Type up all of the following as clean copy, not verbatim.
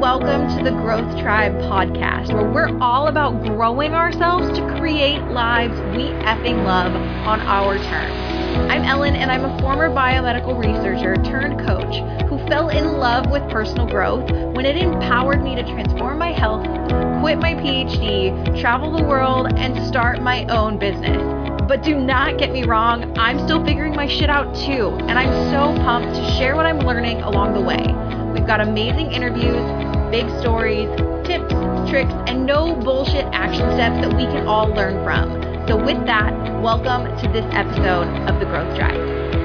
welcome to the Growth Tribe podcast, where we're all about growing ourselves to create lives we effing love on our terms. I'm Ellen, and I'm a former biomedical researcher turned coach who fell in love with personal growth when it empowered me to transform my health, quit my PhD, travel the world, and start my own business. But do not get me wrong, I'm still figuring my shit out too, and I'm so pumped to share what I'm learning along the way. We've got amazing interviews, big stories, tips, tricks, and no bullshit action steps that we can all learn from. So with that, welcome to this episode of The Growth Tribe.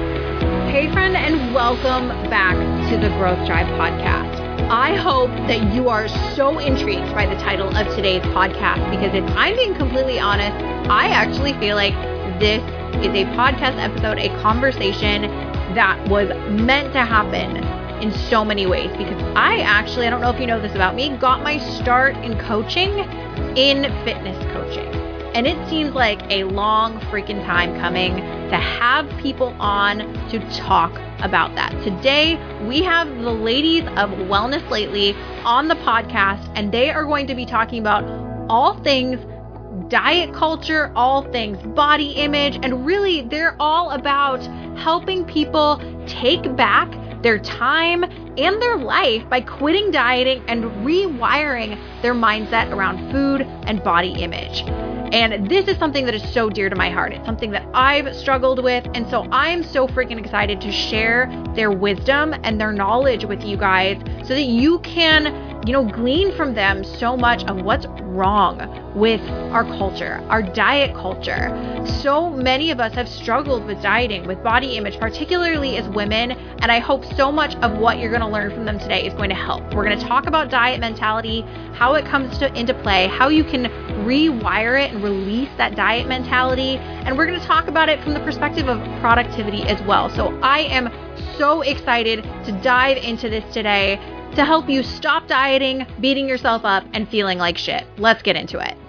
Hey friend, and welcome back to The Growth Tribe podcast. I hope that you are so intrigued by the title of today's podcast, because if I'm being completely honest, I actually feel like this is a podcast episode, a conversation that was meant to happen in so many ways, because I don't know if you know this about me, got my start in coaching in fitness coaching. And it seems like a long freaking time coming to have people on to talk about that. Today, we have the ladies of Wellness Lately on the podcast, and they are going to be talking about all things diet culture, all things body image, and really they're all about helping people take back their time and their life by quitting dieting and rewiring their mindset around food and body image. And this is something that is so dear to my heart. It's something that I've struggled with. And so I am so freaking excited to share their wisdom and their knowledge with you guys so that you can, glean from them so much of what's wrong with our culture, our diet culture. So many of us have struggled with dieting, with body image, particularly as women. And I hope so much of what you're going to learn from them today is going to help. We're going to talk about diet mentality, how it comes into play, how you can rewire it and release that diet mentality. And we're going to talk about it from the perspective of productivity as well. So I am so excited to dive into this today to help you stop dieting, beating yourself up, and feeling like shit. Let's get into it.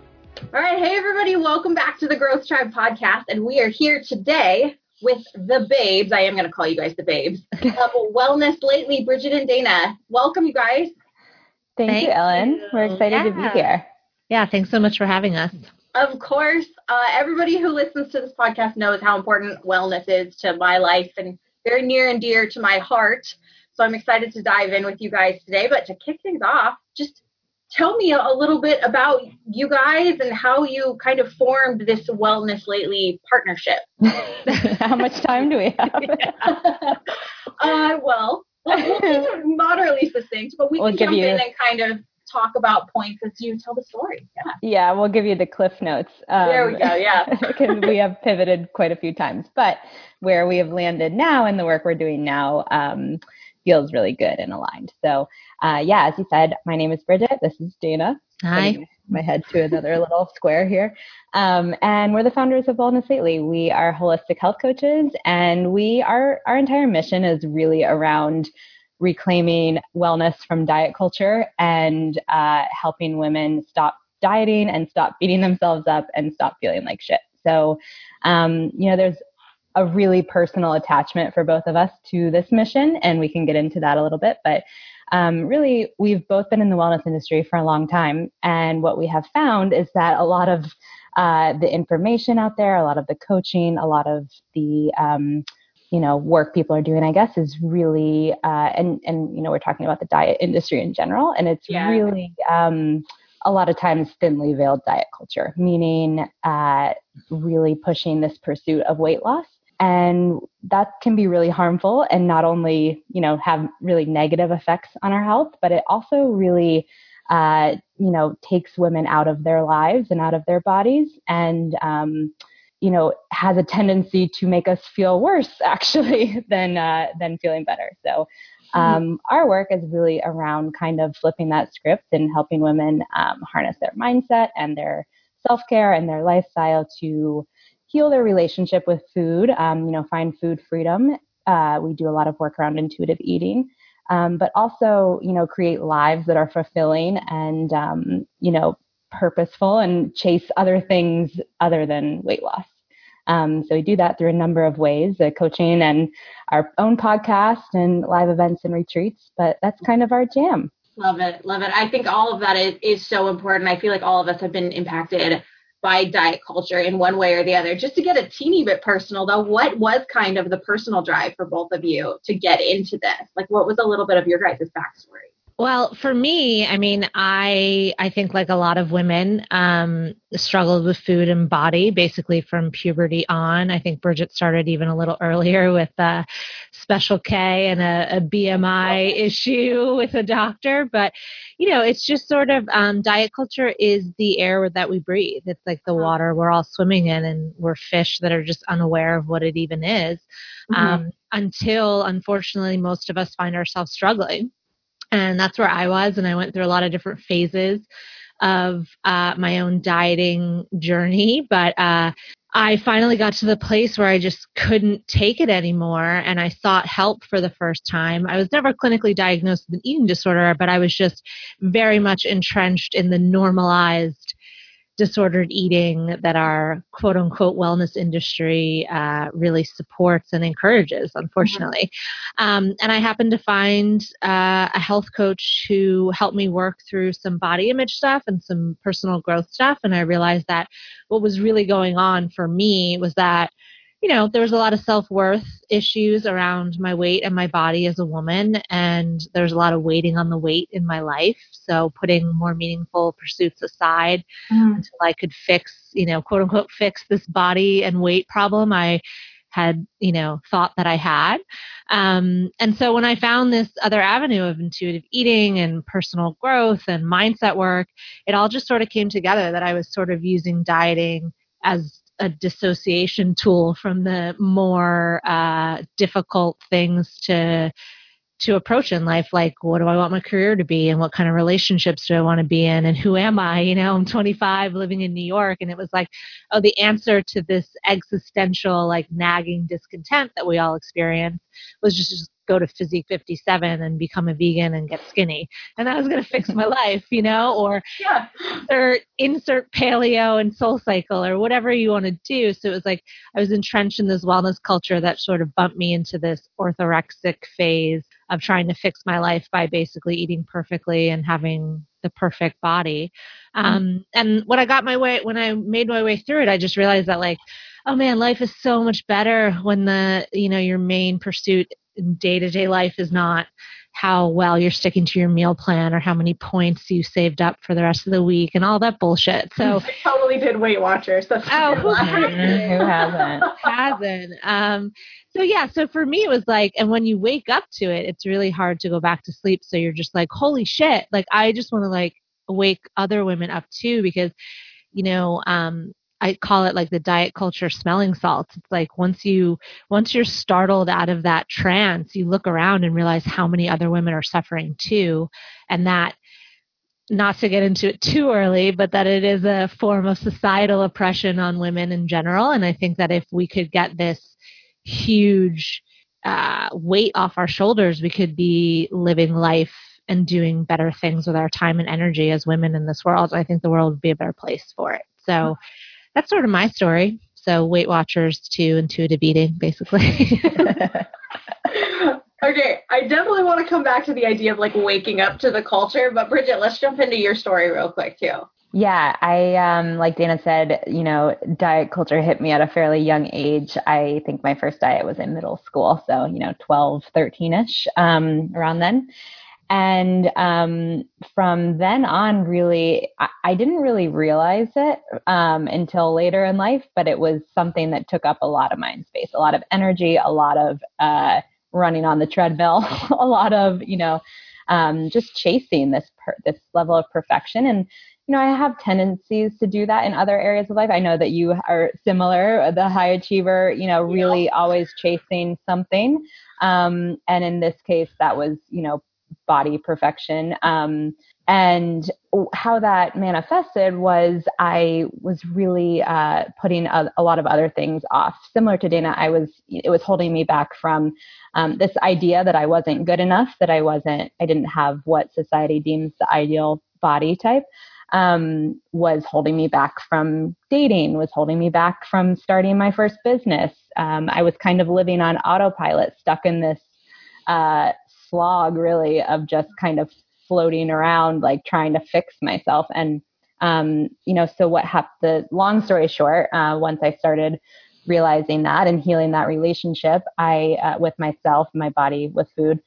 All right. Hey, everybody. Welcome back to the Growth Tribe podcast. And we are here today with the babes. I am going to call you guys the babes of Wellness Lately, Bridget and Dana. Welcome, you guys. Thank you, Ellen. We're excited to be here. Yeah, thanks so much for having us. Of course. Everybody who listens to this podcast knows how important wellness is to my life and very near and dear to my heart. So I'm excited to dive in with you guys today. But to kick things off, just tell me a little bit about you guys and how you kind of formed this Wellness Lately partnership. How much time do we have? Well, we'll keep it moderately succinct, but we can jump in and kind of talk about points as you tell the story. Yeah, we'll give you the cliff notes. There we go, yeah. Because we have pivoted quite a few times. But where we have landed now and the work we're doing now feels really good and aligned. So, as you said, my name is Bridget. This is Dana. Hi. My head to another little square here. And we're the founders of Wellness Lately. We are holistic health coaches, and our entire mission is really around reclaiming wellness from diet culture and helping women stop dieting and stop beating themselves up and stop feeling like shit. So, there's a really personal attachment for both of us to this mission, and we can get into that a little bit. But really, we've both been in the wellness industry for a long time, and what we have found is that a lot of the information out there, a lot of the coaching, a lot of the work people are doing, I guess, is really, and we're talking about the diet industry in general, and it's really a lot of times thinly veiled diet culture, meaning really pushing this pursuit of weight loss. And that can be really harmful and not only, have really negative effects on our health, but it also really, takes women out of their lives and out of their bodies and, has a tendency to make us feel worse actually than feeling better. So our work is really around kind of flipping that script and helping women harness their mindset and their self-care and their lifestyle to heal their relationship with food, find food freedom. We do a lot of work around intuitive eating, but also, create lives that are fulfilling and, purposeful and chase other things other than weight loss. So we do that through a number of ways, coaching and our own podcast and live events and retreats, but that's kind of our jam. Love it. Love it. I think all of that is so important. I feel like all of us have been impacted by diet culture in one way or the other. Just to get a teeny bit personal though, what was kind of the personal drive for both of you to get into this? Like what was a little bit of your guys' backstory? Well, for me, I mean, I think like a lot of women struggled with food and body basically from puberty on. I think Bridget started even a little earlier with Special K and a BMI issue with a doctor. But, it's just sort of diet culture is the air that we breathe. It's like the water we're all swimming in, and we're fish that are just unaware of what it even is until, unfortunately, most of us find ourselves struggling. And that's where I was. And I went through a lot of different phases of my own dieting journey. But I finally got to the place where I just couldn't take it anymore. And I sought help for the first time. I was never clinically diagnosed with an eating disorder, but I was just very much entrenched in the normalized disordered eating that our quote unquote wellness industry really supports and encourages, unfortunately. And I happened to find a health coach who helped me work through some body image stuff and some personal growth stuff. And I realized that what was really going on for me was that there was a lot of self-worth issues around my weight and my body as a woman. And there's a lot of waiting on the weight in my life. So putting more meaningful pursuits aside until I could fix, quote unquote, fix this body and weight problem I had, thought that I had. And so when I found this other avenue of intuitive eating and personal growth and mindset work, it all just sort of came together that I was sort of using dieting as a dissociation tool from the more difficult things to approach in life, like what do I want my career to be and what kind of relationships do I want to be in and who am I? I'm 25 living in New York, and it was like, oh, the answer to this existential like nagging discontent that we all experience was just go to Physique 57 and become a vegan and get skinny, and that was going to fix my life, or insert paleo and Soul Cycle or whatever you want to do. So it was like I was entrenched in this wellness culture that sort of bumped me into this orthorexic phase of trying to fix my life by basically eating perfectly and having the perfect body. And when I made my way through it, I just realized that like, oh man, life is so much better when your main pursuit in day-to-day life is not how well you're sticking to your meal plan or how many points you saved up for the rest of the week and all that bullshit. So I totally did Weight Watchers. That's who hasn't? So for me it was like, and when you wake up to it, it's really hard to go back to sleep. So you're just like, holy shit. Like I just want to like wake other women up too, because, I call it like the diet culture smelling salts. It's like once you're startled out of that trance, you look around and realize how many other women are suffering too. And that, not to get into it too early, but that it is a form of societal oppression on women in general. And I think that if we could get this huge weight off our shoulders, we could be living life and doing better things with our time and energy as women in this world. I think the world would be a better place for it. So that's sort of my story. So Weight Watchers to intuitive eating, basically. Okay, I definitely want to come back to the idea of like waking up to the culture, but Bridget, let's jump into your story real quick too. Yeah, I like Dana said, diet culture hit me at a fairly young age. I think my first diet was in middle school, so 12, 13ish, around then. And from then on, really, I didn't really realize it until later in life, but it was something that took up a lot of mind space, a lot of energy, a lot of running on the treadmill, a lot of, just chasing this level of perfection. And, I have tendencies to do that in other areas of life. I know that you are similar, the high achiever, really always chasing something. And in this case, that was, body perfection. And how that manifested was I was really putting a lot of other things off. Similar to Dana, it was holding me back from this idea that I wasn't good enough, that I didn't have what society deems the ideal body type. Was holding me back from dating, was holding me back from starting my first business. I was kind of living on autopilot, stuck in this slog really of just kind of floating around, like trying to fix myself. And, so what happened, the long story short, once I started realizing that and healing that relationship, with myself, my body, with food,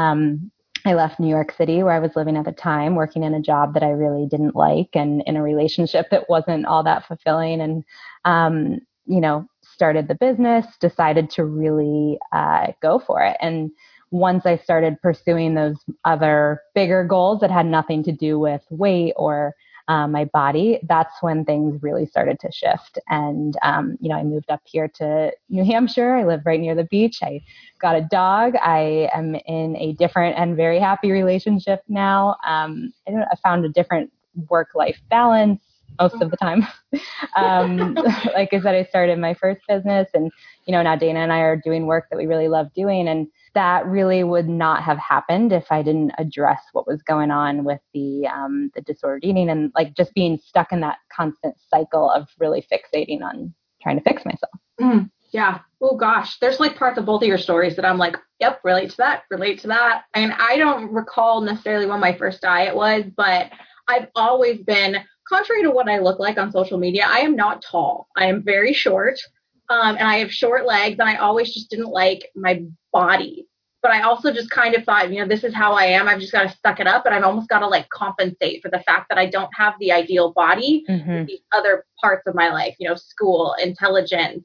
I left New York City, where I was living at the time, working in a job that I really didn't like and in a relationship that wasn't all that fulfilling. And, started the business, decided to really go for it. And once I started pursuing those other bigger goals that had nothing to do with weight or my body, that's when things really started to shift. And, I moved up here to New Hampshire. I live right near the beach. I got a dog. I am in a different and very happy relationship now. I found a different work-life balance most of the time. Like I said, I started my first business, and, now Dana and I are doing work that we really love doing. And that really would not have happened if I didn't address what was going on with the disordered eating, and like just being stuck in that constant cycle of really fixating on trying to fix myself. Mm, yeah. Oh gosh. There's like parts of both of your stories that I'm like, yep, relate to that. And I don't recall necessarily when my first diet was, but I've always been, contrary to what I look like on social media, I am not tall. I am very short. And I have short legs, and I always just didn't like my body. But I also just kind of thought, this is how I am. I've just got to suck it up, and I've almost got to like compensate for the fact that I don't have the ideal body, these other parts of my life, school, intelligence,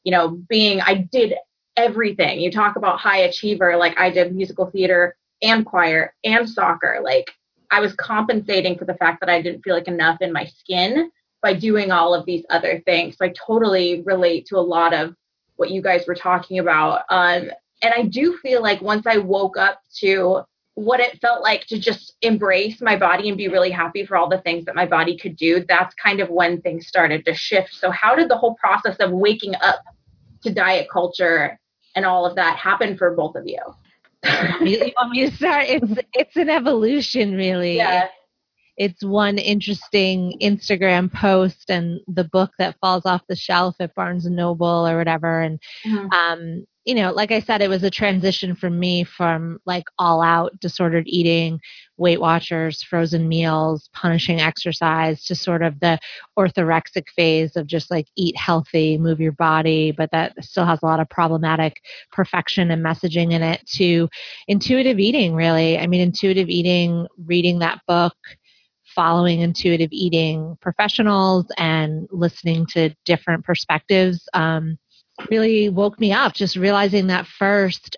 I did everything. You talk about high achiever, like I did musical theater and choir and soccer. Like I was compensating for the fact that I didn't feel like enough in my skin by doing all of these other things. So I totally relate to a lot of what you guys were talking about. And I do feel like once I woke up to what it felt like to just embrace my body and be really happy for all the things that my body could do, that's kind of when things started to shift. So how did the whole process of waking up to diet culture and all of that happen for both of you? You want me to start? It's an evolution, really. Yeah. It's one interesting Instagram post and the book that falls off the shelf at Barnes and Noble or whatever. And, like I said, it was a transition for me from like all out disordered eating, Weight Watchers, frozen meals, punishing exercise, to sort of the orthorexic phase of just like eat healthy, move your body, but that still has a lot of problematic perfection and messaging in it, to intuitive eating, really. I mean, intuitive eating, reading that book, following intuitive eating professionals and listening to different perspectives really woke me up, just realizing that first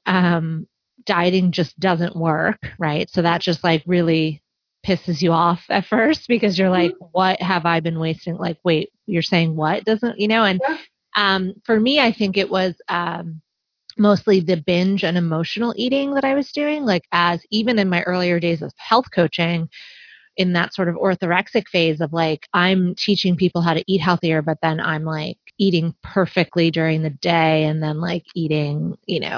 dieting just doesn't work, right? So that just like really pisses you off at first, because you're like, what have I been wasting? Like, wait, you're saying what doesn't, and for me, I think it was mostly the binge and emotional eating that I was doing, like as even in my earlier days of health coaching, in that sort of orthorexic phase of like, I'm teaching people how to eat healthier, but then I'm like eating perfectly during the day and then like eating,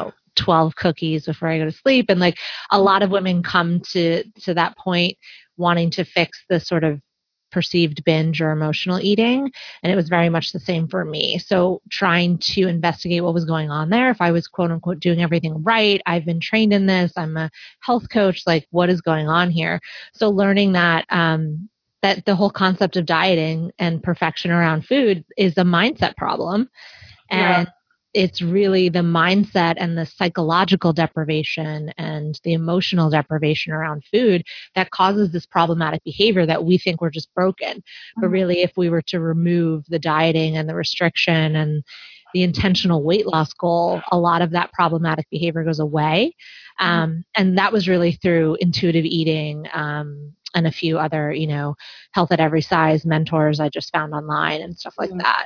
12 cookies before I go to sleep. And like a lot of women come to that point wanting to fix this sort of perceived binge or emotional eating. And it was very much the same for me. So trying to investigate what was going on there, if I was quote unquote doing everything right, I've been trained in this, I'm a health coach, like what is going on here? So learning that, that the whole concept of dieting and perfection around food is a mindset problem. And it's really the mindset and the psychological deprivation and the emotional deprivation around food that causes this problematic behavior that we think we're just broken. But really, if we were to remove the dieting and the restriction and the intentional weight loss goal, a lot of that problematic behavior goes away. And that was really through intuitive eating, and a few other, health at every size mentors I just found online and stuff like that.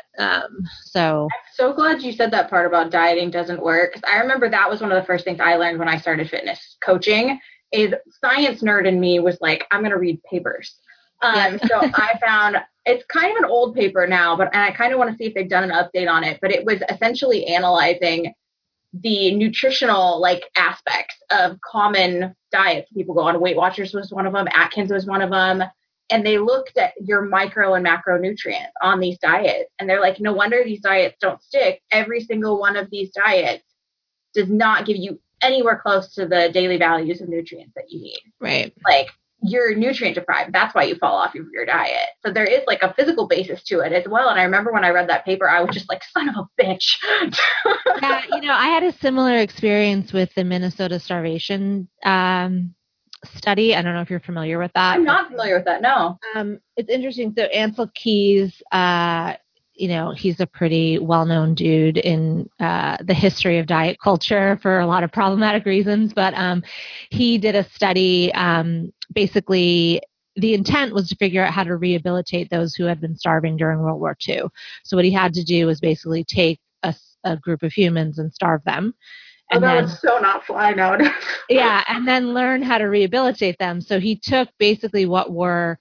So I'm so glad you said that part about dieting doesn't work, because I remember that was one of the first things I learned when I started fitness coaching. Is science nerd in me was like, I'm going to read papers. So I found, it's kind of an old paper now, and I kind of want to see if they've done an update on it, but it was essentially analyzing the nutritional like aspects of common diets people go on. Weight Watchers was one of them. Atkins was one of them. And they looked at your micro and macronutrients on these diets. And they're like, no wonder these diets don't stick. Every single one of these diets does not give you anywhere close to the daily values of nutrients that you need. Right. Like you're nutrient deprived. That's why you fall off of your diet. So there is like a physical basis to it as well. And I remember when I read that paper, I was just like, son of a bitch. Yeah, I had a similar experience with the Minnesota starvation study. I don't know if you're familiar with that. I'm not familiar with that, no. It's interesting. So Ansel Keys, he's a pretty well-known dude in the history of diet culture for a lot of problematic reasons. But he did a study. Basically, the intent was to figure out how to rehabilitate those who had been starving during World War II. So what he had to do was basically take a group of humans and starve them. And that would so not fly nowadays. Yeah, and then learn how to rehabilitate them. So he took basically what were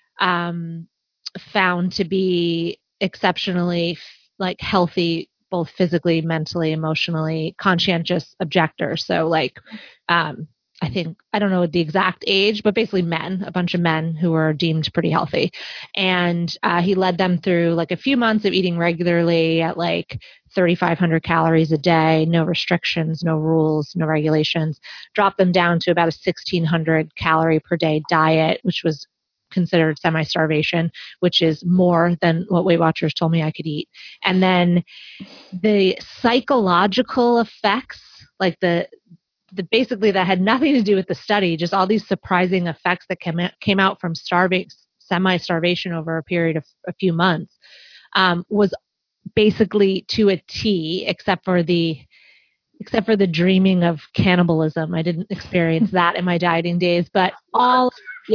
found to be exceptionally like healthy, both physically, mentally, emotionally, conscientious objectors. So like, I don't know the exact age, but basically a bunch of men who were deemed pretty healthy. And he led them through like a few months of eating regularly at like 3,500 calories a day, no restrictions, no rules, no regulations, dropped them down to about a 1,600 calorie per day diet, which was considered semi-starvation, which is more than what Weight Watchers told me I could eat. And then the psychological effects, like the basically that had nothing to do with the study, just all these surprising effects that came out from semi-starvation over a period of a few months, was basically to a T, except for the dreaming of cannibalism. I didn't experience that in my dieting days, but all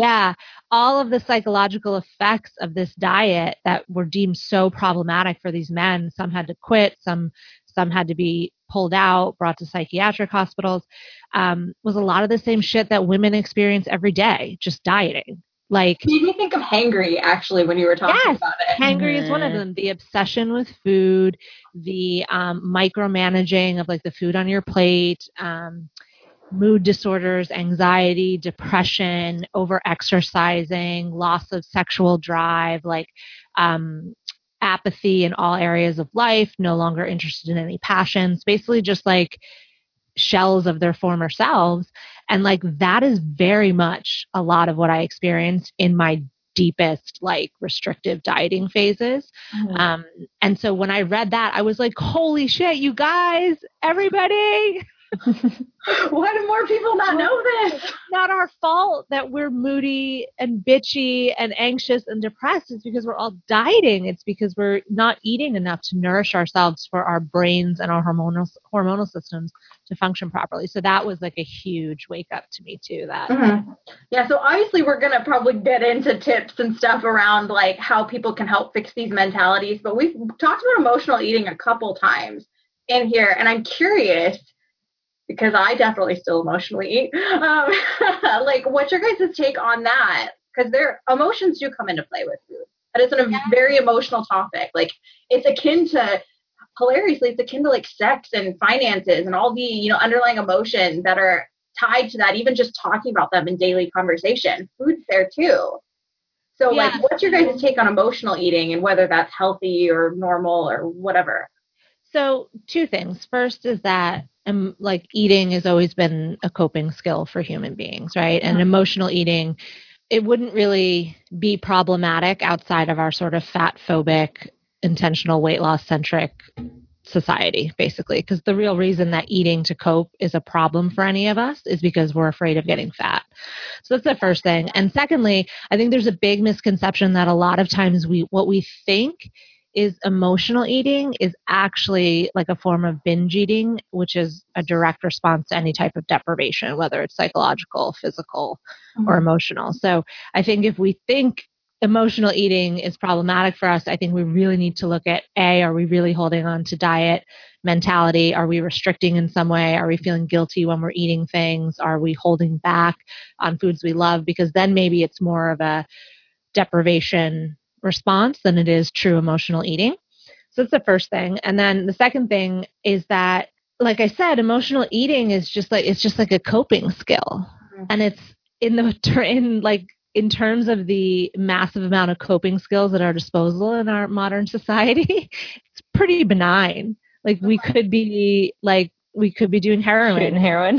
of the psychological effects of this diet that were deemed so problematic for these men, some had to quit, some had to be pulled out, brought to psychiatric hospitals, was a lot of the same shit that women experience every day, just dieting. Like, made me think of hangry, actually, when you were talking about it. Hangry is one of them. The obsession with food, the micromanaging of like the food on your plate, mood disorders, anxiety, depression, over-exercising, loss of sexual drive, like apathy in all areas of life, no longer interested in any passions, basically just like shells of their former selves. And like that is very much a lot of what I experienced in my deepest like restrictive dieting phases. And so when I read that, I was like, holy shit, you guys, everybody. Why do more people not know this? It's not our fault that we're moody and bitchy and anxious and depressed. It's because we're all dieting. It's because we're not eating enough to nourish ourselves for our brains and our hormonal systems to function properly. So that was like a huge wake up to me too. Yeah. So obviously we're going to probably get into tips and stuff around like how people can help fix these mentalities, but we've talked about emotional eating a couple times in here. And I'm curious, because I definitely still emotionally eat, like what's your guys' take on that? Because their emotions do come into play with food. That is a very emotional topic. Like it's akin to, hilariously, it's akin to like sex and finances and all the, underlying emotions that are tied to that, even just talking about them in daily conversation. Food's there too. So like, what's your guys' take on emotional eating and whether that's healthy or normal or whatever? So 2 things. First is that like eating has always been a coping skill for human beings, right? And emotional eating, it wouldn't really be problematic outside of our sort of fat phobic, intentional weight loss centric society, basically. Because the real reason that eating to cope is a problem for any of us is because we're afraid of getting fat. So that's the first thing. And secondly, I think there's a big misconception that a lot of times what we think is emotional eating is actually like a form of binge eating, which is a direct response to any type of deprivation, whether it's psychological, physical, or emotional. So I think if we think emotional eating is problematic for us, I think we really need to look at, are we really holding on to diet mentality? Are we restricting in some way? Are we feeling guilty when we're eating things? Are we holding back on foods we love? Because then maybe it's more of a deprivation response than it is true emotional eating. So that's the first thing. And then the second thing is that, like I said, emotional eating is just like a coping skill. And it's in terms of the massive amount of coping skills at our disposal in our modern society, it's pretty benign. Like we could be doing heroin. Shooting heroin.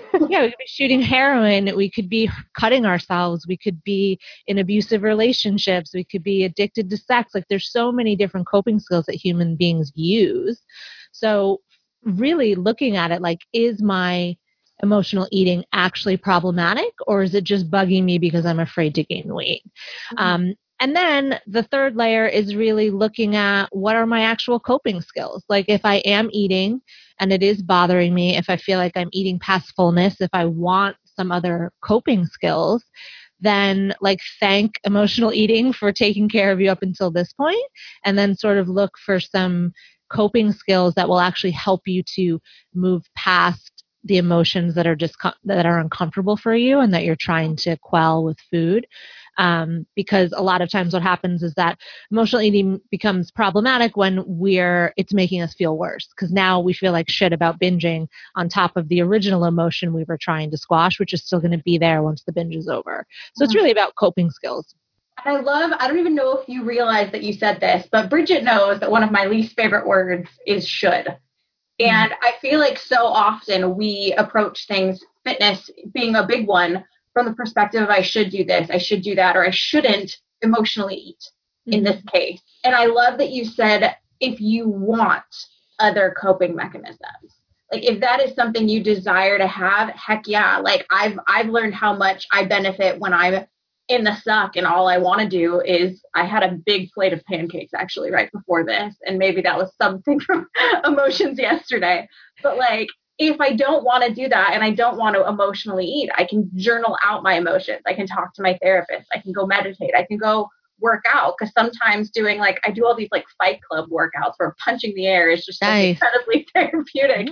Yeah, we could be shooting heroin. We could be cutting ourselves. We could be in abusive relationships. We could be addicted to sex. Like there's so many different coping skills that human beings use. So really looking at it like, is my emotional eating actually problematic, or is it just bugging me because I'm afraid to gain weight? And then the third layer is really looking at what are my actual coping skills? Like if I am eating and it is bothering me, if I feel like I'm eating past fullness, if I want some other coping skills, then like thank emotional eating for taking care of you up until this point, and then sort of look for some coping skills that will actually help you to move past the emotions that are that are uncomfortable for you and that you're trying to quell with food. Because a lot of times what happens is that emotional eating becomes problematic when it's making us feel worse, because now we feel like shit about binging on top of the original emotion we were trying to squash, which is still going to be there once the binge is over. So it's really about coping skills. I don't even know if you realize that you said this, but Bridget knows that one of my least favorite words is should. And I feel like so often we approach things, fitness being a big one, from the perspective of I should do this, I should do that, or I shouldn't emotionally eat in this case. And I love that you said, if you want other coping mechanisms, like if that is something you desire to have, heck yeah. Like I've learned how much I benefit when I'm in the suck and all I want to do is, I had a big plate of pancakes actually right before this. And maybe that was something from emotions yesterday, but like, if I don't want to do that and I don't want to emotionally eat, I can journal out my emotions. I can talk to my therapist. I can go meditate. I can go work out. Because sometimes I do all these like Fight Club workouts where punching the air is just nice. Incredibly therapeutic.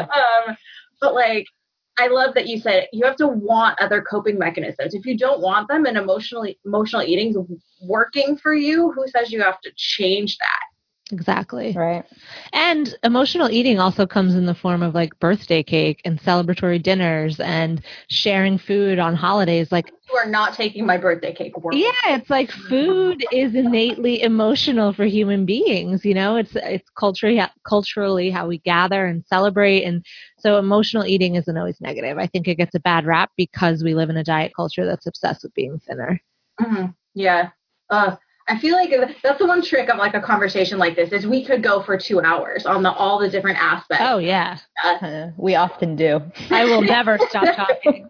But like, I love that you said you have to want other coping mechanisms. If you don't want them and emotional eating is working for you, who says you have to change that? Exactly. Right. And emotional eating also comes in the form of like birthday cake and celebratory dinners and sharing food on holidays. Like, you are not taking my birthday cake. Yeah, it's like food is innately emotional for human beings. You know, it's culturally how we gather and celebrate. And so emotional eating isn't always negative. I think it gets a bad rap because we live in a diet culture that's obsessed with being thinner. Yeah. I feel like that's the one trick of like a conversation like this is we could go for 2 hours on all the different aspects. Oh, yeah. We often do. I will never stop talking.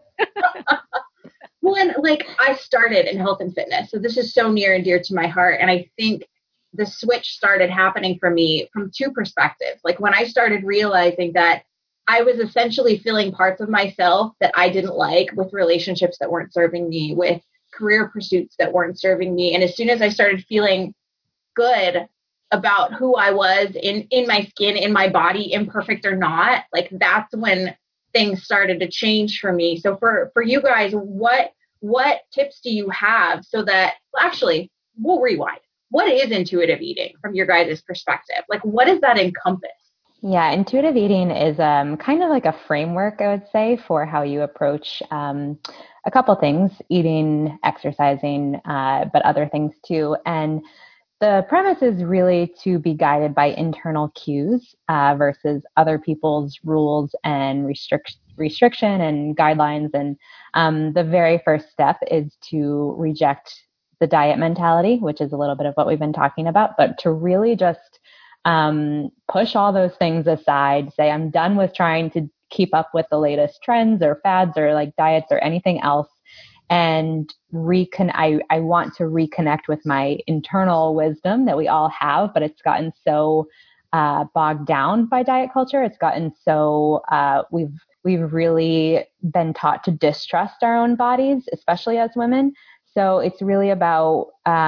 Well, and like I started in health and fitness, so this is so near and dear to my heart. And I think the switch started happening for me from two perspectives. Like when I started realizing that I was essentially feeling parts of myself that I didn't like, with relationships that weren't serving me, with career pursuits that weren't serving me. And as soon as I started feeling good about who I was in my skin, in my body, imperfect or not, like that's when things started to change for me. So for you guys, what tips do you have so that, actually, we'll rewind. What is intuitive eating from your guys' perspective? Like, what does that encompass? Yeah, intuitive eating is kind of like a framework, I would say, for how you approach a couple things, eating, exercising, but other things too. And the premise is really to be guided by internal cues versus other people's rules and restriction and guidelines. And the very first step is to reject the diet mentality, which is a little bit of what we've been talking about, but to really just push all those things aside, say, I'm done with trying to keep up with the latest trends or fads or like diets or anything else. And I want to reconnect with my internal wisdom that we all have, but it's gotten so bogged down by diet culture. It's gotten so we've really been taught to distrust our own bodies, especially as women. So it's really about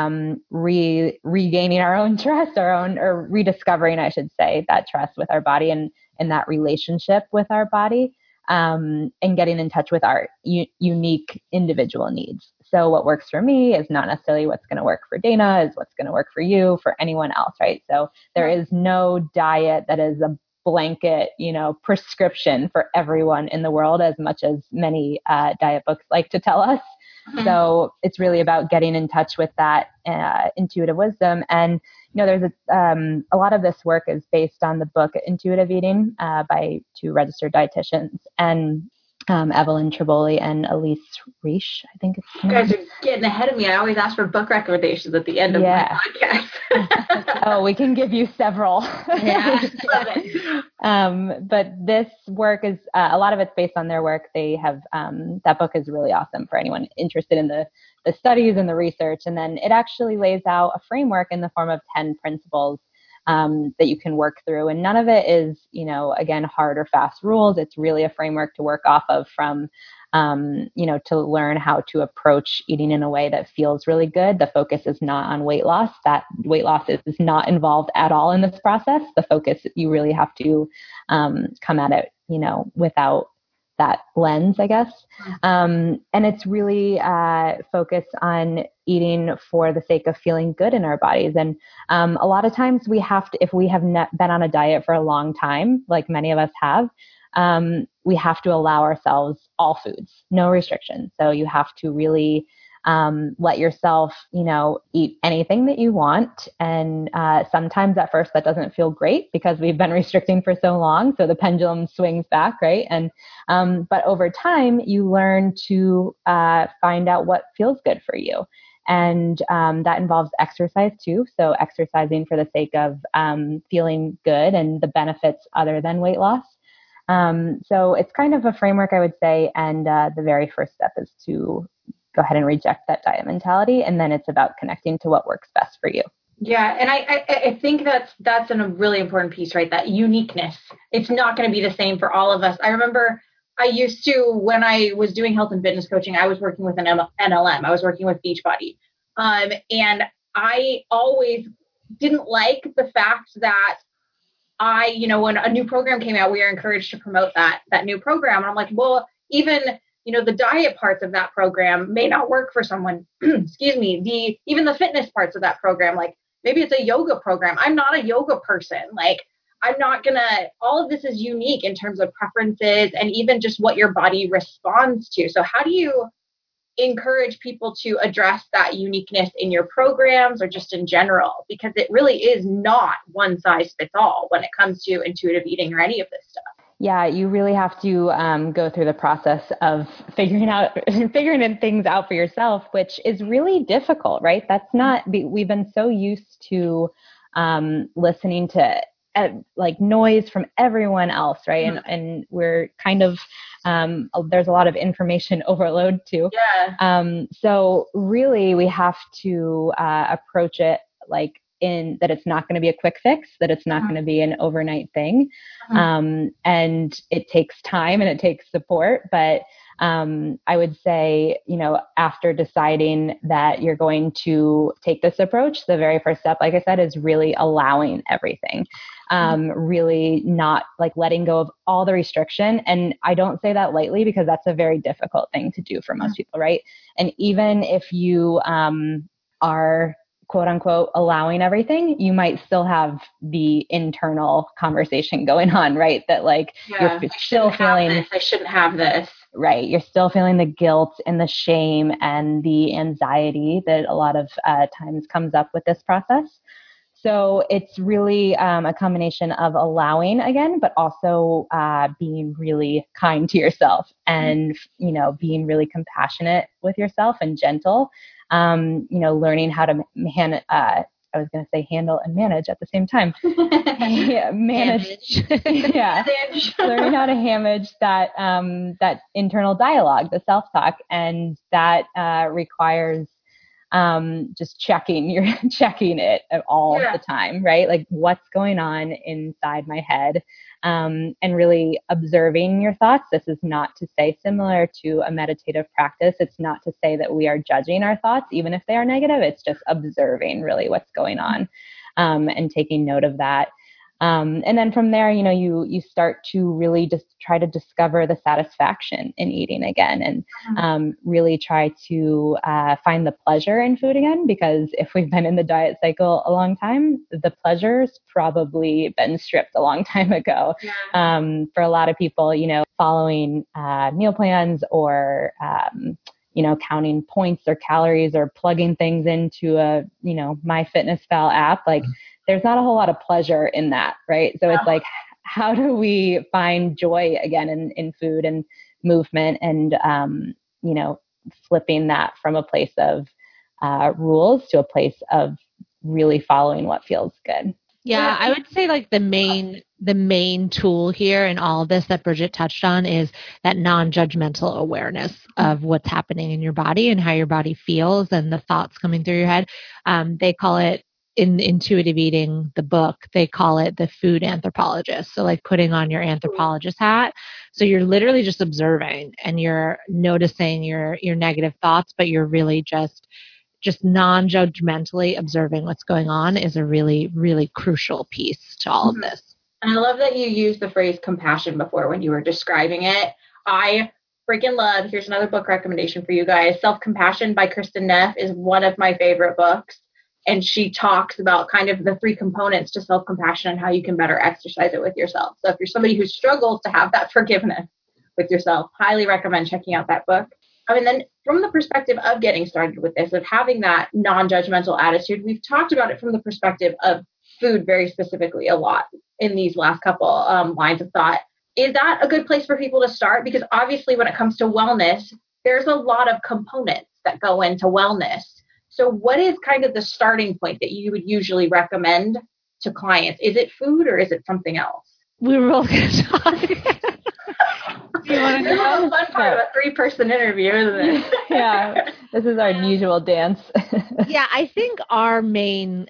regaining our own trust, or rediscovering, I should say, that trust with our body and that relationship with our body. And getting in touch with our unique individual needs. So what works for me is not necessarily what's going to work for Dana, is what's going to work for you, for anyone else, right? So there is no diet that is a blanket, prescription for everyone in the world, as much as many diet books like to tell us. Mm-hmm. So it's really about getting in touch with that intuitive wisdom. And there's a lot of this work is based on the book Intuitive Eating by two registered dietitians. And Evelyn Triboli and Elise Reich, I think it's you guys are getting ahead of me. I always ask for book recommendations at the end of my podcast. Oh, we can give you several. Yeah, love it. But this work is, a lot of it's based on their work. They have, that book is really awesome for anyone interested in the studies and the research. And then it actually lays out a framework in the form of 10 principles that you can work through. And none of it is, again, hard or fast rules. It's really a framework to work off of from, to learn how to approach eating in a way that feels really good. The focus is not on weight loss. That weight loss is not involved at all in this process. The focus, you really have to come at it, without that lens, I guess. And it's really focused on eating for the sake of feeling good in our bodies. And a lot of times we have to, if we have been on a diet for a long time, like many of us have, we have to allow ourselves all foods, no restrictions. So you have to really let yourself, eat anything that you want. And sometimes at first that doesn't feel great because we've been restricting for so long. So the pendulum swings back, right? And but over time, you learn to find out what feels good for you. And that involves exercise too. So exercising for the sake of feeling good and the benefits other than weight loss. So it's kind of a framework, I would say. And the very first step is to go ahead and reject that diet mentality. And then it's about connecting to what works best for you. Yeah. And I think that's a really important piece, right? That uniqueness. It's not going to be the same for all of us. I remember I used to, when I was doing health and fitness coaching, I was working with an NLM. I was working with Beachbody. And I always didn't like the fact that when a new program came out, we were encouraged to promote that new program. And I'm like, well, even, the diet parts of that program may not work for someone. Excuse me. Even the fitness parts of that program, like maybe it's a yoga program. I'm not a yoga person. Like I'm not all of this is unique in terms of preferences and even just what your body responds to. So how do you encourage people to address that uniqueness in your programs or just in general? Because it really is not one size fits all when it comes to intuitive eating or any of this stuff. Yeah, you really have to go through the process of figuring things out for yourself, which is really difficult, right? We've been so used to listening to like noise from everyone else, right? Mm-hmm. And we're kind of, there's a lot of information overload too. Yeah. So really we have to approach it like in that it's not going to be a quick fix, that it's not going to be an overnight thing. And it takes time and it takes support. But I would say, after deciding that you're going to take this approach, the very first step, like I said, is really allowing everything. Really not like letting go of all the restriction. And I don't say that lightly because that's a very difficult thing to do for most people, right? And even if you are quote unquote allowing everything, you might still have the internal conversation going on, right? That like you're still feeling I shouldn't have this. Right. You're still feeling the guilt and the shame and the anxiety that a lot of times comes up with this process. So it's really a combination of allowing again, but also being really kind to yourself and, being really compassionate with yourself and gentle, learning how to handle and manage at the same time. Manage. Yeah. Learning how to manage that internal dialogue, the self-talk, and that requires just checking it all the time, right? Like what's going on inside my head, and really observing your thoughts. This is not to say, similar to a meditative practice, it's not to say that we are judging our thoughts, even if they are negative. It's just observing really what's going on, and taking note of that. And then from there, you start to really just try to discover the satisfaction in eating again, and really try to find the pleasure in food again. Because if we've been in the diet cycle a long time, the pleasure's probably been stripped a long time ago. Yeah. For a lot of people, following meal plans or counting points or calories or plugging things into a MyFitnessPal app, like. There's not a whole lot of pleasure in that, right? So it's like, how do we find joy again in food? And movement and, flipping that from a place of rules to a place of really following what feels good. Yeah, I would say like the main tool here in all of this that Bridget touched on is that non-judgmental awareness of what's happening in your body and how your body feels and the thoughts coming through your head. They call it in Intuitive Eating, the book, they call it the food anthropologist. So like putting on your anthropologist hat. So you're literally just observing and you're noticing your negative thoughts, but you're really just non-judgmentally observing what's going on is a really, really crucial piece to all of this. And I love that you used the phrase compassion before when you were describing it. I freaking love, here's another book recommendation for you guys. Self-Compassion by Kristin Neff is one of my favorite books. And she talks about kind of the 3 components to self-compassion and how you can better exercise it with yourself. So if you're somebody who struggles to have that forgiveness with yourself, highly recommend checking out that book. Then from the perspective of getting started with this, of having that non-judgmental attitude, we've talked about it from the perspective of food very specifically a lot in these last couple lines of thought. Is that a good place for people to start? Because obviously when it comes to wellness, there's a lot of components that go into wellness. So what is kind of the starting point that you would usually recommend to clients? Is it food or is it something else? We were both going to talk. You want to know? Fun part of a 3-person interview, isn't it? Yeah, this is our usual dance. Yeah, I think our main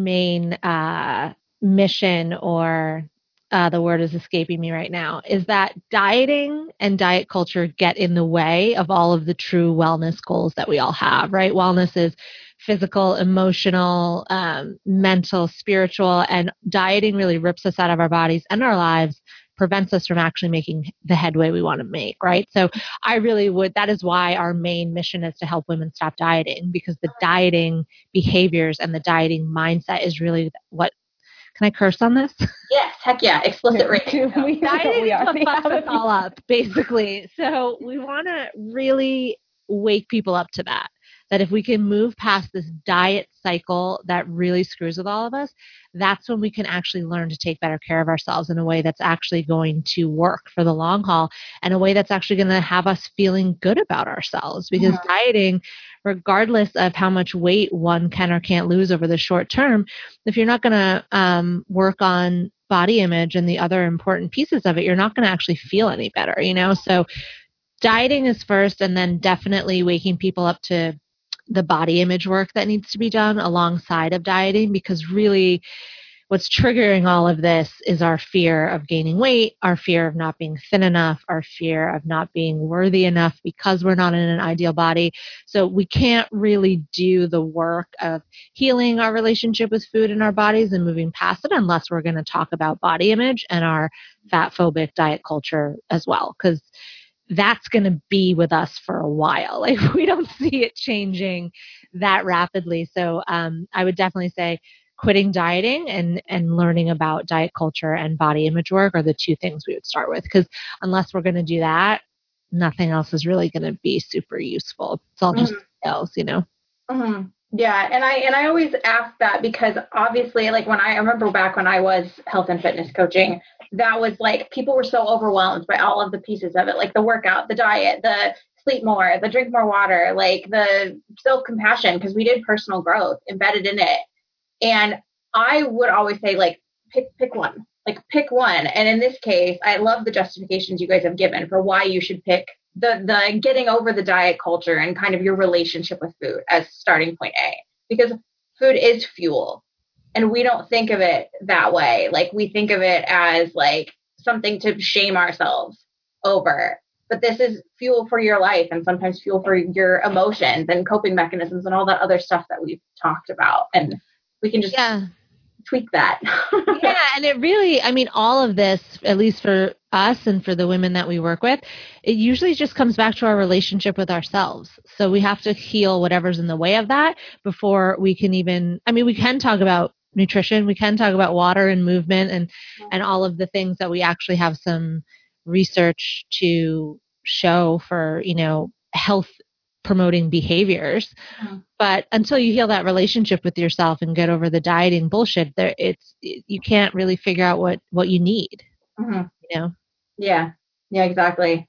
mission, or the word is escaping me right now, is that dieting and diet culture get in the way of all of the true wellness goals that we all have, right? Wellness is physical, emotional, mental, spiritual, and dieting really rips us out of our bodies and our lives, prevents us from actually making the headway we want to make, right? So I really would, that is why our main mission is to help women stop dieting, because the dieting behaviors and the dieting mindset is really what, can I curse on this? Yes, heck yeah, explicit rating. Dieting is what fucks us all up, basically. So we want to really wake people up to that if we can move past this diet cycle that really screws with all of us, that's when we can actually learn to take better care of ourselves in a way that's actually going to work for the long haul, and a way that's actually going to have us feeling good about ourselves. Because dieting, regardless of how much weight one can or can't lose over the short term, if you're not going to work on body image and the other important pieces of it, you're not going to actually feel any better, So dieting is first, and then definitely waking people up to the body image work that needs to be done alongside of dieting, because really what's triggering all of this is our fear of gaining weight, our fear of not being thin enough, our fear of not being worthy enough because we're not in an ideal body. So we can't really do the work of healing our relationship with food and our bodies and moving past it unless we're going to talk about body image and our fat phobic diet culture as well, because that's going to be with us for a while. Like, we don't see it changing that rapidly. So I would definitely say quitting dieting and learning about diet culture and body image work are the 2 things we would start with. Because unless we're going to do that, nothing else is really going to be super useful. It's all just sales, Mm-hmm. Yeah. And I always ask that because obviously, like, I remember back when I was health and fitness coaching, that was like, people were so overwhelmed by all of the pieces of it, like the workout, the diet, the sleep more, the drink more water, like the self-compassion, because we did personal growth embedded in it. And I would always say, like, pick one, pick one. And in this case, I love the justifications you guys have given for why you should pick the getting over the diet culture and kind of your relationship with food as starting point A, because food is fuel. And we don't think of it that way. Like, we think of it as like something to shame ourselves over. But this is fuel for your life, and sometimes fuel for your emotions and coping mechanisms and all that other stuff that we've talked about. And we can just tweak that. Yeah. And it really, all of this, at least for us and for the women that we work with, it usually just comes back to our relationship with ourselves. So we have to heal whatever's in the way of that before we can even, we can talk about nutrition, we can talk about water and movement and all of the things that we actually have some research to show for, health promoting behaviors. But until you heal that relationship with yourself and get over the dieting bullshit, you can't really figure out what you need. Yeah, exactly.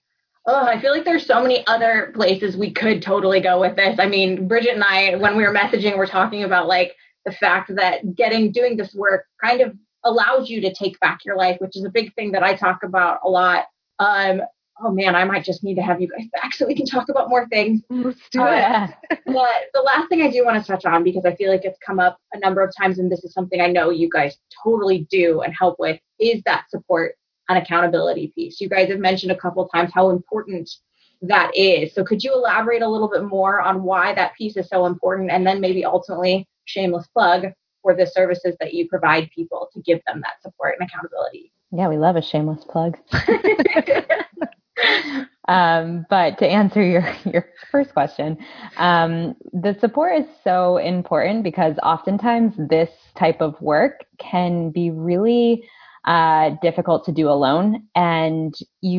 Oh, I feel like there's so many other places we could totally go with this. I mean, Bridget and I, when we were messaging, we're talking about like the fact that doing this work kind of allows you to take back your life, which is a big thing that I talk about a lot. Oh man, I might just need to have you guys back so we can talk about more things. Let's do it. But the last thing I do want to touch on, because I feel like it's come up a number of times, and this is something I know you guys totally do and help with, is that support and accountability piece. You guys have mentioned a couple of times how important that is. So could you elaborate a little bit more on why that piece is so important, and then maybe ultimately, shameless plug, for the services that you provide people to give them that support and accountability? Yeah, we love a shameless plug. But to answer your first question, the support is so important because oftentimes this type of work can be really difficult to do alone, and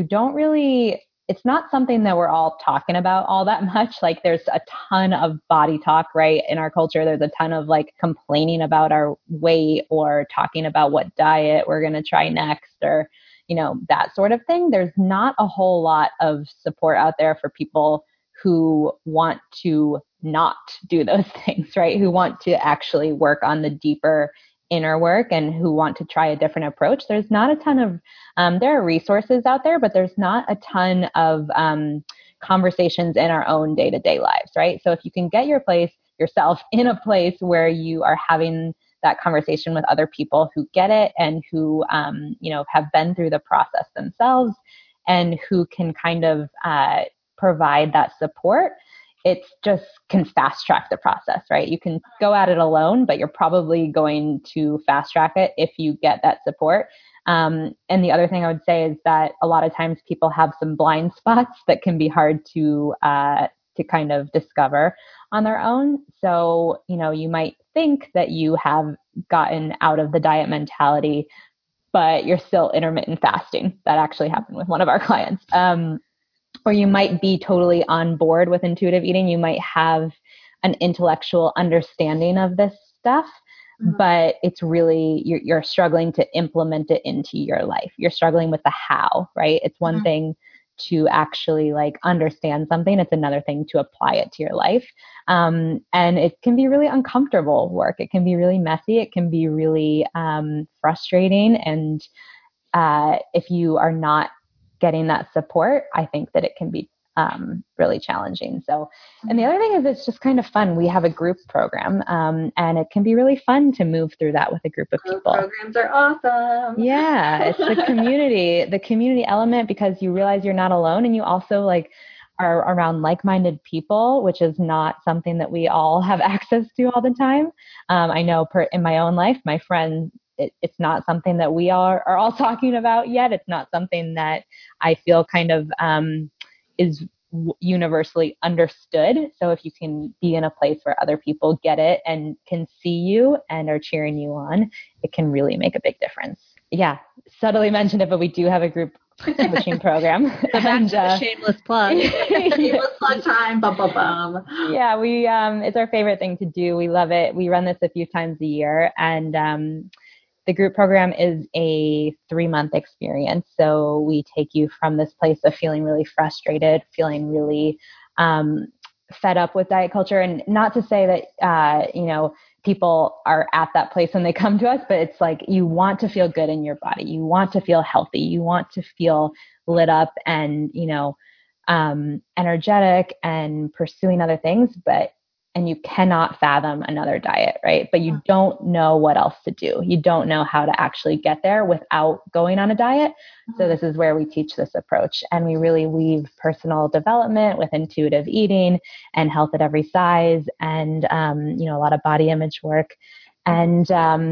it's not something that we're all talking about all that much. Like there's a ton of body talk, right? In our culture, there's a ton of like complaining about our weight or talking about what diet we're going to try next, or that sort of thing. There's not a whole lot of support out there for people who want to not do those things, right? Who want to actually work on the deeper inner work and who want to try a different approach. There's not a ton of, there are resources out there, but there's not a ton of conversations in our own day-to-day lives, right? So if you can get yourself in a place where you are having that conversation with other people who get it and who, have been through the process themselves and who can kind of provide that support, it just can fast track the process, right? You can go at it alone, but you're probably going to fast track it if you get that support. And the other thing I would say is that a lot of times people have some blind spots that can be hard to kind of discover on their own. So, you might think that you have gotten out of the diet mentality, but you're still intermittent fasting. That actually happened with one of our clients. Or you might be totally on board with intuitive eating. You might have an intellectual understanding of this stuff, but it's really, you're struggling to implement it into your life. You're struggling with the how, right? It's one thing to actually like understand something. It's another thing to apply it to your life. And it can be really uncomfortable work. It can be really messy. It can be really frustrating. And if you are not getting that support, I think that it can be really challenging. So, and the other thing is it's just kind of fun. We have a group program, and it can be really fun to move through that with a group of people. Programs are awesome. Yeah, it's the community element, because you realize you're not alone, and you also like are around like-minded people, which is not something that we all have access to all the time. I know in my own life, my friends, it's not something that we are all talking about yet. It's not something that I feel kind of is universally understood. So if you can be in a place where other people get it and can see you and are cheering you on, it can really make a big difference. Yeah, subtly mentioned it, but we do have a group coaching program. So that's a shameless plug. Shameless plug time. Bum, bum, bum. Yeah, it's our favorite thing to do. We love it. We run this a few times a year, and the group program is a 3-month experience. So we take you from this place of feeling really frustrated, feeling really fed up with diet culture. And not to say that, people are at that place when they come to us, but it's like you want to feel good in your body. You want to feel healthy. You want to feel lit up and, energetic and pursuing other things, and you cannot fathom another diet, right? But you don't know what else to do. You don't know how to actually get there without going on a diet. So this is where we teach this approach. And we really weave personal development with intuitive eating and health at every size and, a lot of body image work. And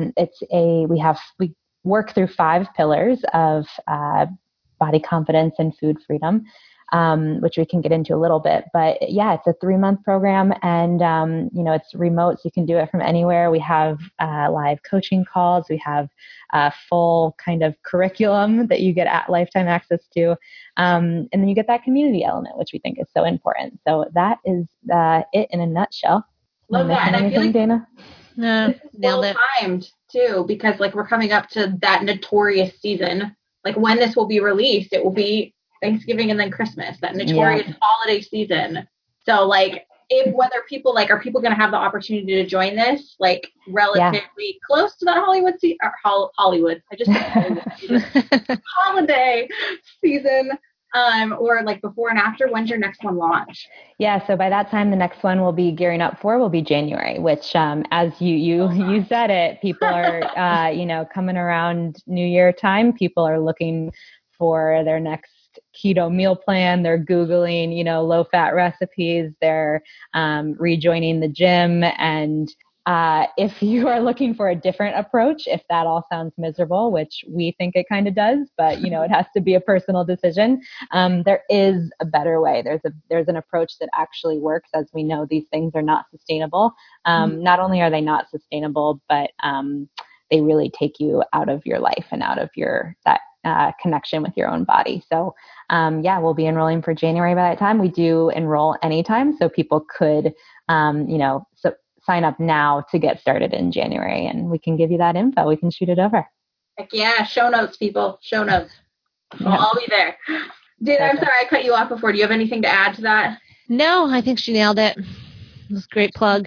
we work through 5 pillars of body confidence and food freedom. Which we can get into a little bit. But yeah, it's a 3-month program, and, it's remote, so you can do it from anywhere. We have live coaching calls. We have a full kind of curriculum that you get lifetime access to. And then you get that community element, which we think is so important. So that is it in a nutshell. Love that. And I feel like Dana? No, this is well timed too, because like we're coming up to that notorious season. Like when this will be released, it will be Thanksgiving and then Christmas, that notorious holiday season. So like, whether people like, are people going to have the opportunity to join this like relatively close to that Hollywood season, or Hollywood? I just said Hollywood season. Holiday season, or like before and after. When's your next one launch? Yeah, so by that time, the next one we'll be gearing up for will be January, which, as you said it, people are, coming around New Year time. People are looking for their next keto meal plan. They're Googling, low-fat recipes. They're rejoining the gym. And if you are looking for a different approach, if that all sounds miserable, which we think it kind of does, but it has to be a personal decision. There is a better way. There's an approach that actually works. As we know, these things are not sustainable. Not only are they not sustainable, but they really take you out of your life and out of that connection with your own body. So we'll be enrolling for January by that time. We do enroll anytime, so people could sign up now to get started in January, and we can give you that info. We can shoot it over. Heck yeah. Show notes, people. Show notes. I'll be there. Dana, I'm sorry I cut you off before. Do you have anything to add to that? No, I think she nailed it. It was a great plug.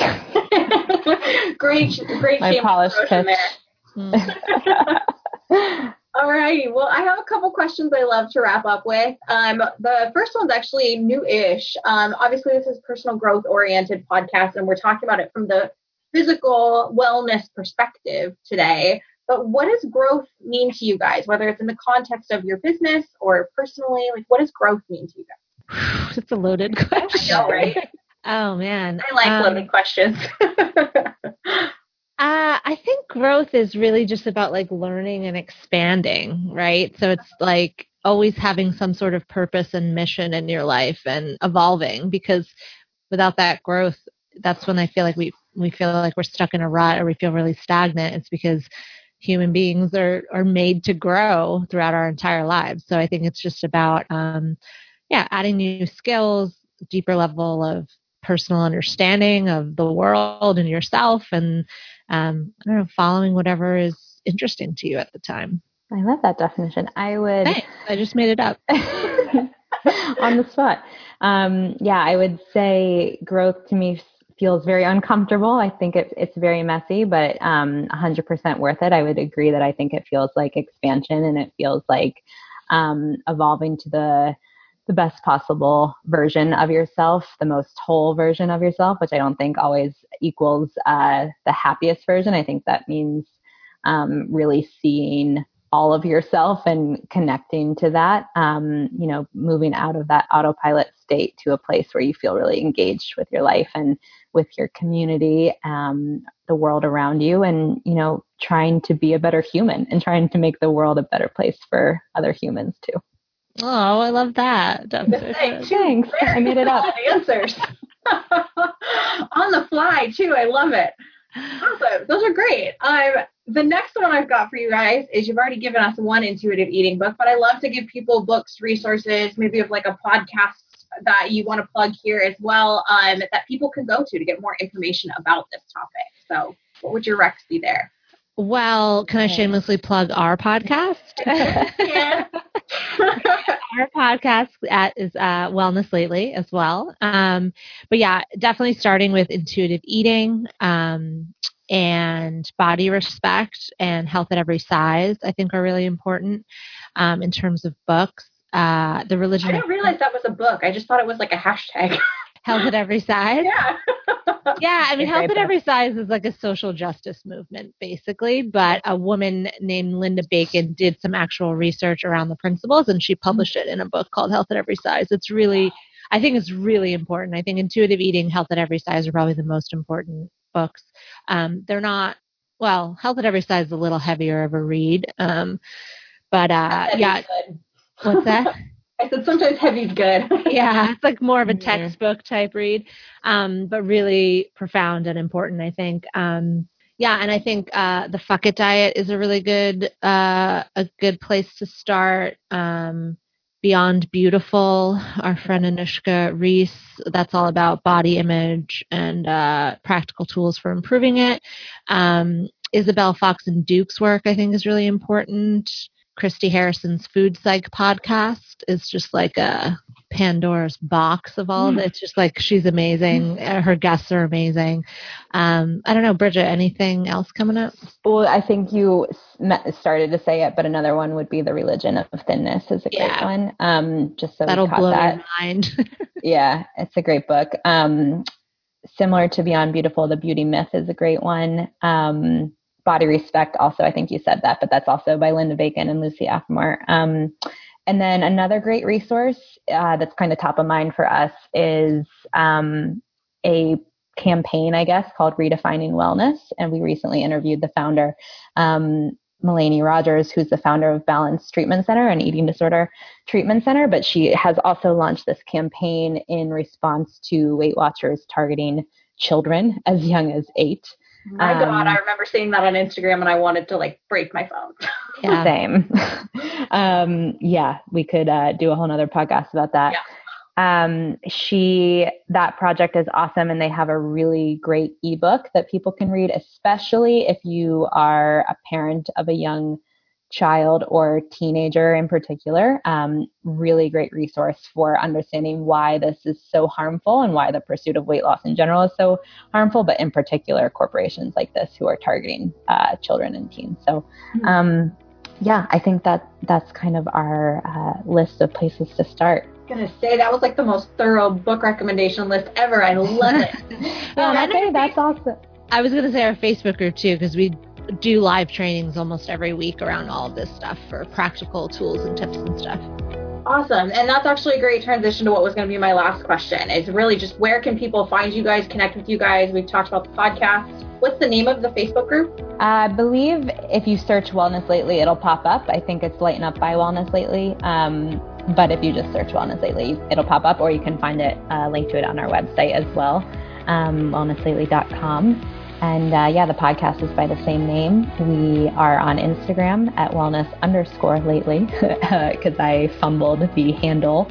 great My polished pitch. All righty. Well, I have a couple questions I love to wrap up with. The first one's actually new-ish. Obviously, this is personal growth-oriented podcast, and we're talking about it from the physical wellness perspective today. But what does growth mean to you guys, whether it's in the context of your business or personally? Like, what does growth mean to you guys? It's a loaded question. I know, right? Oh, man. I like loaded questions. I think growth is really just about like learning and expanding, right? So it's like always having some sort of purpose and mission in your life and evolving, because without that growth, that's when I feel like we feel like we're stuck in a rut or we feel really stagnant. It's because human beings are made to grow throughout our entire lives. So I think it's just about, adding new skills, deeper level of personal understanding of the world and yourself, and following whatever is interesting to you at the time. I love that definition. Thanks. I just made it up on the spot. I would say growth to me feels very uncomfortable. I think it's very messy, but 100% worth it. I would agree that I think it feels like expansion, and it feels like evolving to the best possible version of yourself, the most whole version of yourself, which I don't think always equals the happiest version. I think that means really seeing all of yourself and connecting to that, moving out of that autopilot state to a place where you feel really engaged with your life and with your community, the world around you, and, trying to be a better human and trying to make the world a better place for other humans too. Oh, I love that. Thanks. I made it up. Answers. On the fly, too. I love it. Awesome. Those are great. The next one I've got for you guys is, you've already given us one intuitive eating book, but I love to give people books, resources, maybe of like a podcast that you want to plug here as well, that people can go to get more information about this topic. So what would your recs be there? Well, can I shamelessly plug our podcast? Yeah. Our podcast is Wellness Lately as well. But yeah, definitely starting with intuitive eating and body respect and health at every size, I think are really important in terms of books. The religion. I didn't realize that was a book. I just thought it was like a hashtag. Health at every size. Yeah. Yeah, I mean, health at every size is like a social justice movement, basically. But a woman named Linda Bacon did some actual research around the principles, and she published it in a book called Health at Every Size. It's really, I think it's really important. I think intuitive eating, Health at Every Size are probably the most important books. They're not, well, Health at Every Size is a little heavier of a read. But yeah. What's that? I said sometimes heavy's good. Yeah, it's like more of a textbook type read, but really profound and important, I think. Yeah, and I think the Fuck It diet is a really good place to start. Beyond Beautiful, our friend Anushka Reese, that's all about body image and practical tools for improving it. Isabel Fox and Duke's work, I think, is really important. Christy Harrison's Food Psych podcast is just like a Pandora's box of all of it. It's just like, she's amazing. Her guests are amazing. I don't know, Bridget, anything else coming up? Well, I think you started to say it, but another one would be The Religion of Thinness is a great one. Just so that'll blow your mind. Yeah, it's a great book. Similar to Beyond Beautiful, The Beauty Myth is a great one. Body Respect also, I think you said that, but that's also by Linda Bacon and Lucy Affmore. And then another great resource that's kind of top of mind for us is a campaign, I guess, called Redefining Wellness. And we recently interviewed the founder, Melanie Rogers, who's the founder of Balance Treatment Center, an eating disorder treatment center. But she has also launched this campaign in response to Weight Watchers targeting children as young as 8. My God, I remember seeing that on Instagram and I wanted to like break my phone. Yeah. Same. We could do a whole nother podcast about that. Yeah. That project is awesome, and they have a really great ebook that people can read, especially if you are a parent of a young child or teenager in particular. Really great resource for understanding why this is so harmful and why the pursuit of weight loss in general is so harmful, but in particular corporations like this who are targeting children and teens. So I think that's kind of our list of places to start. I was going to say, that was like the most thorough book recommendation list ever. I love it. That's awesome. I was going to say our Facebook group too, because we do live trainings almost every week around all of this stuff for practical tools and tips and stuff. Awesome. And that's actually a great transition to what was going to be my last question, is really just where can people find you guys, connect with you guys? We've talked about the podcast. What's the name of the Facebook group? I believe if you search Wellness Lately, it'll pop up. I think it's Lighten Up by Wellness Lately. But if you just search Wellness Lately, it'll pop up, or you can find it, link to it on our website as well, wellnesslately.com. And the podcast is by the same name. We are on Instagram at wellness_lately because I fumbled the handle.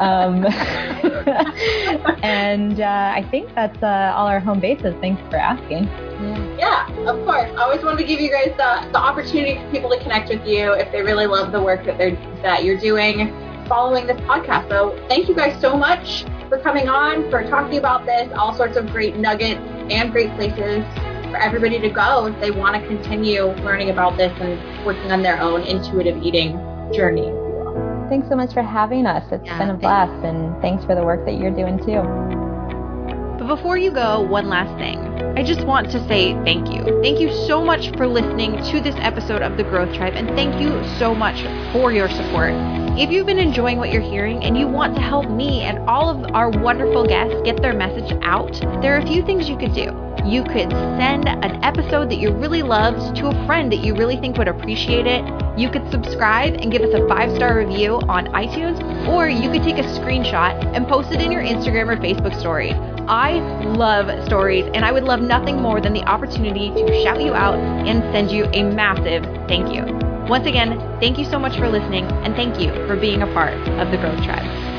And I think that's all our home bases. Thanks for asking. Yeah, of course. I always wanted to give you guys the opportunity for people to connect with you if they really love the work that you're doing following this podcast. So thank you guys so much for coming on, for talking about this, all sorts of great nuggets and great places for everybody to go if they want to continue learning about this and working on their own intuitive eating journey. Thanks so much for having us. It's been a blast, and thanks for the work that you're doing too. But before you go, one last thing. I just want to say thank you. Thank you so much for listening to this episode of The Growth Tribe, and thank you so much for your support. If you've been enjoying what you're hearing and you want to help me and all of our wonderful guests get their message out, there are a few things you could do. You could send an episode that you really loved to a friend that you really think would appreciate it. You could subscribe and give us a 5-star review on iTunes, or you could take a screenshot and post it in your Instagram or Facebook story. I love stories, and I would love nothing more than the opportunity to shout you out and send you a massive thank you. Once again, thank you so much for listening, and thank you for being a part of the Growth Tribe.